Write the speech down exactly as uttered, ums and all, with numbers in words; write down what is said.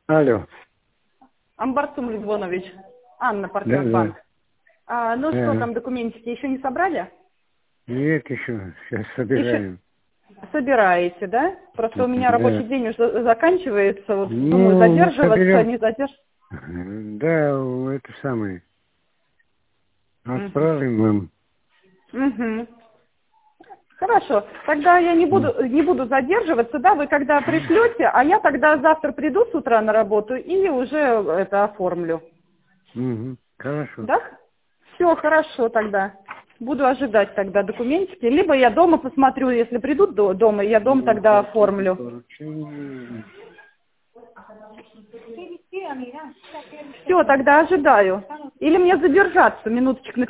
Алло. Амбарцум Литвонович. Анна, Да, партнер-банк. да. А, ну Да. что там, документики еще не собрали? Нет еще. Сейчас Еще собираем. собираете, да? Просто у меня рабочий Да. день уже заканчивается. Вот думаю, Ну, мы задерживаться, соберем. не задерживаться. Да, это самое. Угу. Отправим вам. Угу. Хорошо. Тогда я не буду, не буду задерживаться, да? Вы когда пришлете, а я тогда завтра приду с утра на работу и уже это оформлю. Угу. Хорошо. Да? Все, хорошо тогда. Буду ожидать тогда документики. Либо я дома посмотрю, если придут до дома, я дом тогда оформлю. Все, тогда ожидаю. Или мне задержаться минуточку.